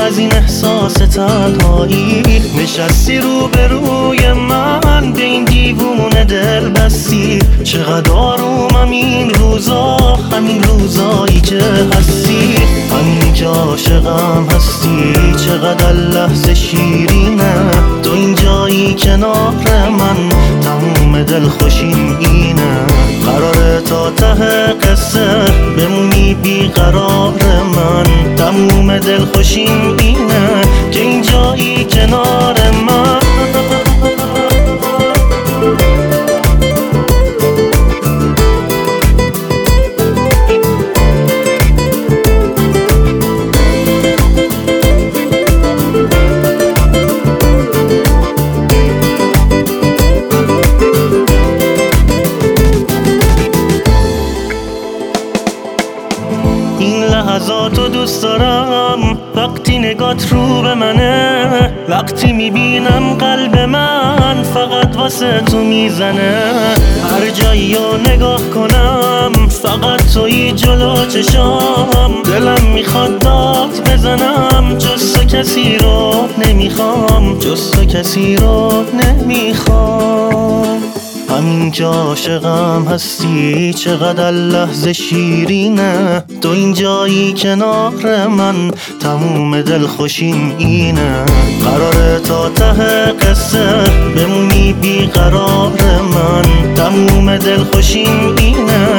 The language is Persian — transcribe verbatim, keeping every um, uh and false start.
از این احساس تنهایی نشستی رو به روی من، به این دیوونه دل بستی. چقدر آرومم این روزا، همین روزایی که هستی، همین که عاشقم هستی. چقدر لحظه شیرینه تو اینجایی کنار من، تموم دل خوشیم اینه. قراره تا ته قصه بمونی بی قرار من، تموم دل خوشیم اینه که اینجایی کنار من. این لحظاتو دوست دارم، وقتی نگات رو به منه، وقتی میبینم قلب من فقط واسه تو میزنه. هر جایی رو نگاه کنم فقط توی جلو چشام، دلم میخواد داد بزنم، جز تو کسی رو نمیخوام، جز تو کسی رو نمیخوام. همین که عاشقم هستی، چقدر لحظه شیرینه تو اینجایی کنار من، تموم دل خوشیم اینه. قراره تا ته قصه بمونی بی قرار من، تموم دل خوشیم اینه